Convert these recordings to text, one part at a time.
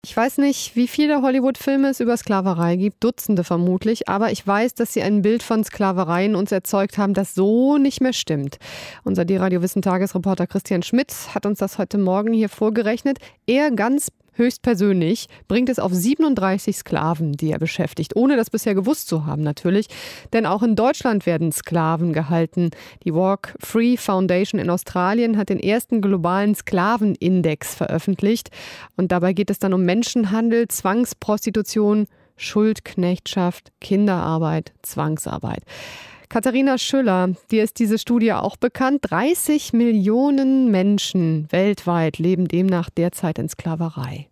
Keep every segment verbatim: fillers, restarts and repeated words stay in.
Ich weiß nicht, wie viele Hollywood-Filme es über Sklaverei gibt, Dutzende vermutlich, aber ich weiß, dass sie ein Bild von Sklaverei in uns erzeugt haben, das so nicht mehr stimmt. Unser D-Radio Wissen-Tagesreporter Christian Schmidt hat uns das heute Morgen hier vorgerechnet. Er ganz höchstpersönlich bringt es auf siebenunddreißig Sklaven, die er beschäftigt, ohne das bisher gewusst zu haben natürlich. Denn auch in Deutschland werden Sklaven gehalten. Die Walk Free Foundation in Australien hat den ersten globalen Sklavenindex veröffentlicht. Und dabei geht es dann um Menschenhandel, Zwangsprostitution, Schuldknechtschaft, Kinderarbeit, Zwangsarbeit. Katharina Schüller, dir ist diese Studie auch bekannt. dreißig Millionen Menschen weltweit leben demnach derzeit in Sklaverei.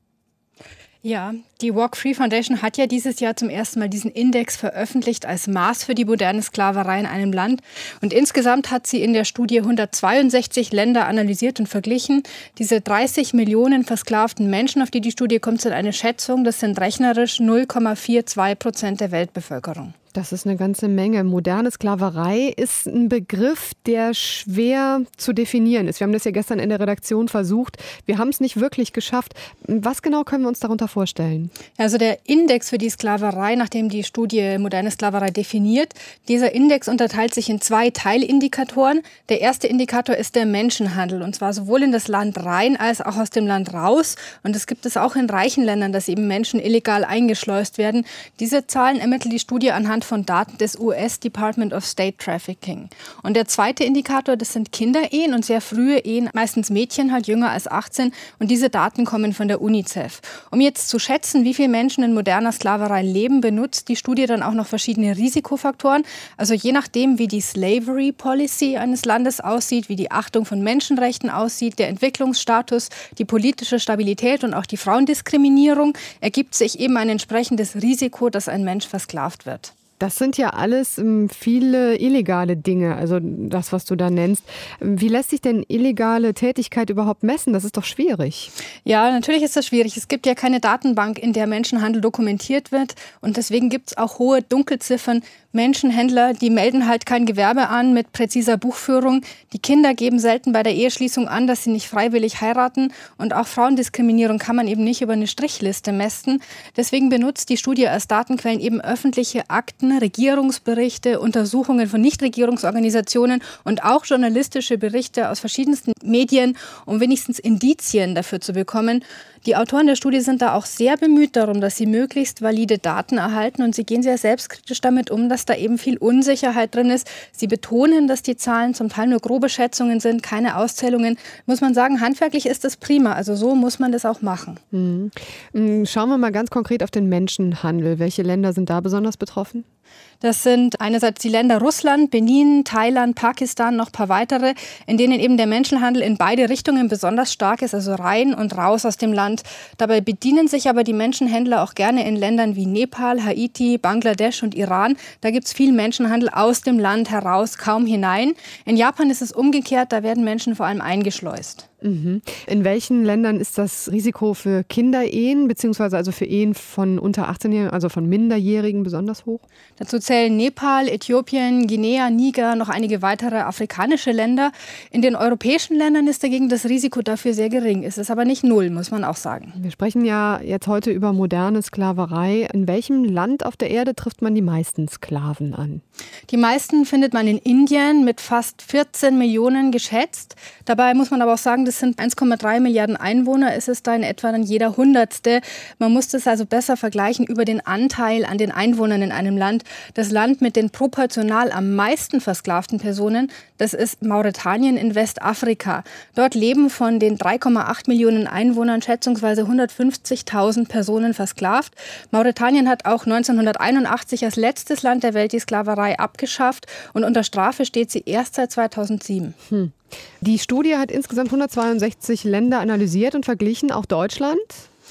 Ja, die Walk Free Foundation hat ja dieses Jahr zum ersten Mal diesen Index veröffentlicht als Maß für die moderne Sklaverei in einem Land. Und insgesamt hat sie in der Studie hundertzweiundsechzig Länder analysiert und verglichen. Diese dreißig Millionen versklavten Menschen, auf die die Studie kommt, sind eine Schätzung. Das sind rechnerisch null Komma zweiundvierzig Prozent der Weltbevölkerung. Das ist eine ganze Menge. Moderne Sklaverei ist ein Begriff, der schwer zu definieren ist. Wir haben das ja gestern in der Redaktion versucht. Wir haben es nicht wirklich geschafft. Was genau können wir uns darunter vorstellen? Also der Index für die Sklaverei, nach dem die Studie moderne Sklaverei definiert, dieser Index unterteilt sich in zwei Teilindikatoren. Der erste Indikator ist der Menschenhandel, und zwar sowohl in das Land rein als auch aus dem Land raus. Und das gibt es auch in reichen Ländern, dass eben Menschen illegal eingeschleust werden. Diese Zahlen ermittelt die Studie anhand von Daten des U S Department of State Trafficking. Und der zweite Indikator, das sind Kinderehen und sehr frühe Ehen, meistens Mädchen, halt jünger als achtzehn. Und diese Daten kommen von der UNICEF. Um jetzt zu schätzen, wie viele Menschen in moderner Sklaverei leben, benutzt die Studie dann auch noch verschiedene Risikofaktoren. Also je nachdem, wie die Slavery Policy eines Landes aussieht, wie die Achtung von Menschenrechten aussieht, der Entwicklungsstatus, die politische Stabilität und auch die Frauendiskriminierung, ergibt sich eben ein entsprechendes Risiko, dass ein Mensch versklavt wird. Das sind ja alles ähm, viele illegale Dinge, also das, was du da nennst. Wie lässt sich denn illegale Tätigkeit überhaupt messen? Das ist doch schwierig. Ja, natürlich ist das schwierig. Es gibt ja keine Datenbank, in der Menschenhandel dokumentiert wird. Und deswegen gibt es auch hohe Dunkelziffern. Menschenhändler, die melden halt kein Gewerbe an mit präziser Buchführung. Die Kinder geben selten bei der Eheschließung an, dass sie nicht freiwillig heiraten. Und auch Frauendiskriminierung kann man eben nicht über eine Strichliste messen. Deswegen benutzt die Studie als Datenquellen eben öffentliche Akten, Regierungsberichte, Untersuchungen von Nichtregierungsorganisationen und auch journalistische Berichte aus verschiedensten Medien, um wenigstens Indizien dafür zu bekommen. Die Autoren der Studie sind da auch sehr bemüht darum, dass sie möglichst valide Daten erhalten, und sie gehen sehr selbstkritisch damit um, dass da eben viel Unsicherheit drin ist. Sie betonen, dass die Zahlen zum Teil nur grobe Schätzungen sind, keine Auszählungen. Muss man sagen, handwerklich ist das prima, also so muss man das auch machen. Mhm. Schauen wir mal ganz konkret auf den Menschenhandel. Welche Länder sind da besonders betroffen? Das sind einerseits die Länder Russland, Benin, Thailand, Pakistan, noch ein paar weitere, in denen eben der Menschenhandel in beide Richtungen besonders stark ist, also rein und raus aus dem Land. Dabei bedienen sich aber die Menschenhändler auch gerne in Ländern wie Nepal, Haiti, Bangladesch und Iran. Da gibt es viel Menschenhandel aus dem Land heraus, kaum hinein. In Japan ist es umgekehrt, da werden Menschen vor allem eingeschleust. Mhm. In welchen Ländern ist das Risiko für Kinderehen, beziehungsweise also für Ehen von unter achtzehnjährigen, also von Minderjährigen, besonders hoch? Dazu zählen Nepal, Äthiopien, Guinea, Niger, noch einige weitere afrikanische Länder. In den europäischen Ländern ist dagegen das Risiko dafür sehr gering. Es ist aber nicht null, muss man auch sagen. Wir sprechen ja jetzt heute über moderne Sklaverei. In welchem Land auf der Erde trifft man die meisten Sklaven an? Die meisten findet man in Indien mit fast vierzehn Millionen geschätzt. Dabei muss man aber auch sagen, das sind eins Komma drei Milliarden Einwohner, ist es da in etwa dann jeder Hundertste. Man muss das also besser vergleichen über den Anteil an den Einwohnern in einem Land. Das Land mit den proportional am meisten versklavten Personen, das ist Mauretanien in Westafrika. Dort leben von den drei Komma acht Millionen Einwohnern schätzungsweise hundertfünfzigtausend Personen versklavt. Mauretanien hat auch neunzehnhunderteinundachtzig als letztes Land der Welt die Sklaverei abgeschafft, und unter Strafe steht sie erst seit zweitausendsieben. Hm. Die Studie hat insgesamt hundertzweiundsechzig Länder analysiert und verglichen, auch Deutschland.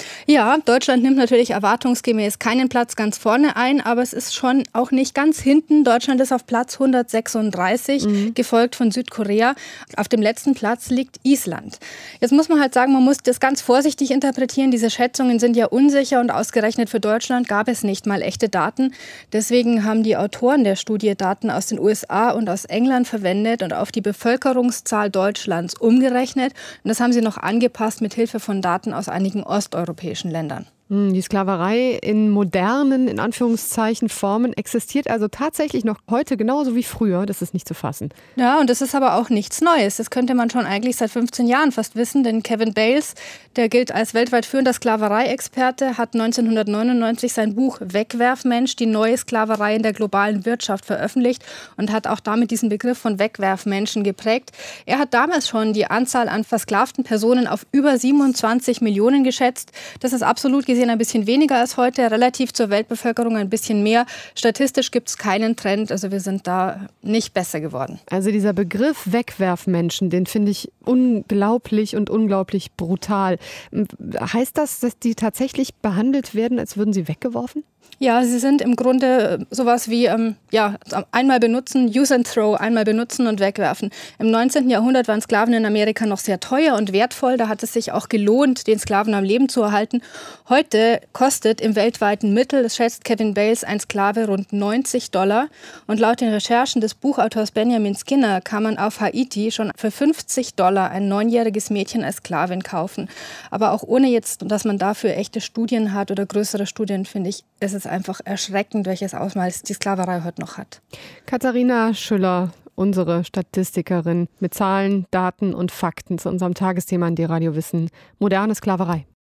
Ja, Deutschland nimmt natürlich erwartungsgemäß keinen Platz ganz vorne ein, aber es ist schon auch nicht ganz hinten. Deutschland ist auf Platz hundertsechsunddreißig, mhm. gefolgt von Südkorea. Auf dem letzten Platz liegt Island. Jetzt muss man halt sagen, man muss das ganz vorsichtig interpretieren. Diese Schätzungen sind ja unsicher, und ausgerechnet für Deutschland gab es nicht mal echte Daten. Deswegen haben die Autoren der Studie Daten aus den U S A und aus England verwendet und auf die Bevölkerungszahl Deutschlands umgerechnet. Und das haben sie noch angepasst mit Hilfe von Daten aus einigen osteuropäischen europäischen Ländern. Die Sklaverei in modernen, in Anführungszeichen, Formen existiert also tatsächlich noch heute genauso wie früher. Das ist nicht zu fassen. Ja, und das ist aber auch nichts Neues. Das könnte man schon eigentlich seit fünfzehn Jahren fast wissen, denn Kevin Bales, der gilt als weltweit führender Sklaverei-Experte, hat neunzehnhundertneunundneunzig sein Buch Wegwerfmensch, die neue Sklaverei in der globalen Wirtschaft veröffentlicht und hat auch damit diesen Begriff von Wegwerfmenschen geprägt. Er hat damals schon die Anzahl an versklavten Personen auf über siebenundzwanzig Millionen geschätzt. Das ist absolut gesehen ein bisschen weniger als heute, relativ zur Weltbevölkerung ein bisschen mehr. Statistisch gibt es keinen Trend, also wir sind da nicht besser geworden. Also dieser Begriff Wegwerfmenschen, den finde ich unglaublich und unglaublich brutal. Heißt das, dass die tatsächlich behandelt werden, als würden sie weggeworfen? Ja, sie sind im Grunde sowas wie ähm, ja, einmal benutzen, use and throw, einmal benutzen und wegwerfen. Im neunzehnten Jahrhundert waren Sklaven in Amerika noch sehr teuer und wertvoll. Da hat es sich auch gelohnt, den Sklaven am Leben zu erhalten. Heute kostet im weltweiten Mittel, das schätzt Kevin Bales, ein Sklave rund neunzig Dollar. Und laut den Recherchen des Buchautors Benjamin Skinner kann man auf Haiti schon für fünfzig Dollar ein neunjähriges Mädchen als Sklavin kaufen. Aber auch ohne jetzt, dass man dafür echte Studien hat oder größere Studien, finde ich, ist es einfach erschreckend, welches Ausmaß die Sklaverei heute noch hat. Katharina Schüller, unsere Statistikerin mit Zahlen, Daten und Fakten zu unserem Tagesthema in D-Radio Wissen: moderne Sklaverei.